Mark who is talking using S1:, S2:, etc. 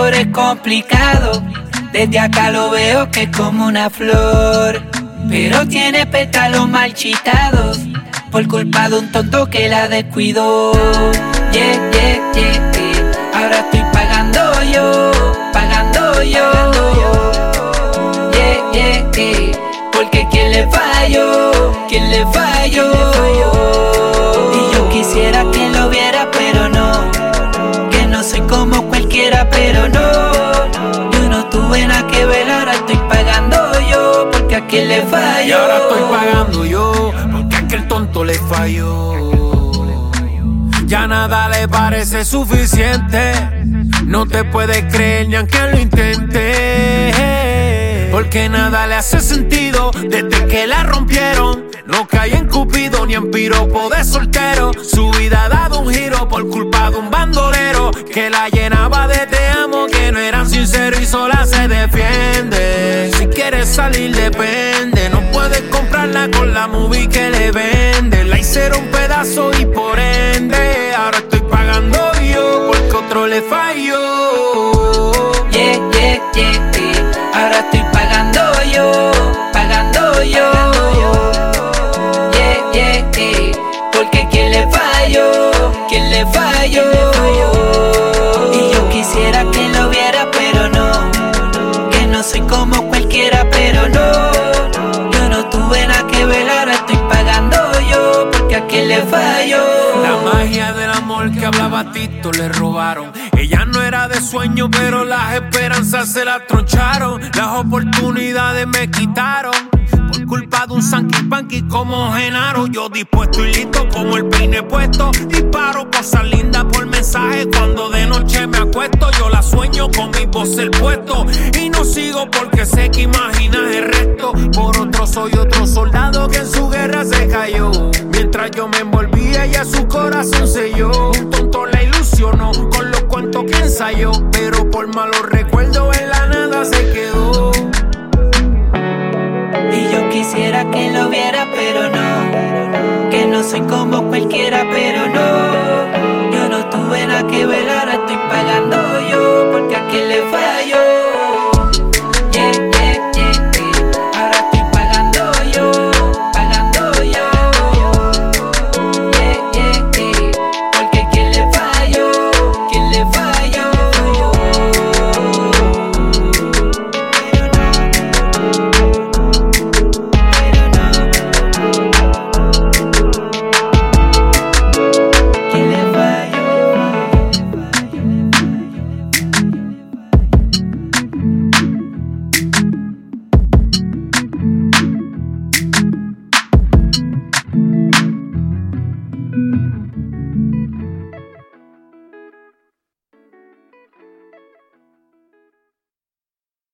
S1: amor es complicado. Desde acá lo veo que es como una flor, pero tiene pétalos marchitados por culpa de un tonto que la descuidó. Yeah, yeah, yeah, yeah. Ahora estoy pagando yo, pagando yo. Yeah, yeah, yeah. Porque ¿quién le falló? ¿Quién le falló? Y yo quisiera que lo viera, pero no. Que no soy como cualquiera, pero no. Yo no tuve nada que ver, ahora estoy pagando yo. Porque ¿a quién le falló?
S2: Y ahora estoy pagando yo, porque a aquel tonto le falló. Ya nada le parece suficiente. No te puedes creer ni aunque lo intente, porque nada le hace sentido desde que la rompieron. No cae en Cupido ni en piropo de soltero. Su vida ha dado un giro por culpa de un bandolero que la llenaba de te amo, que no eran sinceros y sola se defiende. Si quieres salir depende, no puedes comprarla con la movie que le vende. La hicieron pedazo y por ende ahora estoy pagando yo porque otro le falló.
S1: Yeah, yeah, yeah, yeah. Ahora estoy pagando yo, pagando yo. Yeah, yeah, yeah. Porque ¿quién le falló? ¿Quién le falló? Y yo quisiera que lo viera, pero no. Que no soy como cualquiera, pero no. Yo no tuve nada que ver, ahora estoy pagando yo. Porque ¿a quién le falló?
S2: La magia del amor que hablaba Tito le robaron. Ella no era de sueño, pero las esperanzas se las troncharon. Las oportunidades me quitaron por culpa de un Sanky Panky como Genaro. Yo dispuesto y listo como el peine puesto. Disparo cosas lindas por mensaje cuando de noche me acuesto. Yo la sueño con mi voz el puesto y no sigo porque sé que imaginas el resto. Por otro soy otro soldado que en su guerra se cayó. Mientras yo me envolvía ella su corazón selló. Un tonto la ilusionó con los cuentos que ensayó, pero por malos recuerdos en la nada se quedó.
S1: Y yo quisiera que lo viera, pero no. Que no soy como cualquiera, pero no. Yo no tuve nada que ver, ahora estoy pagando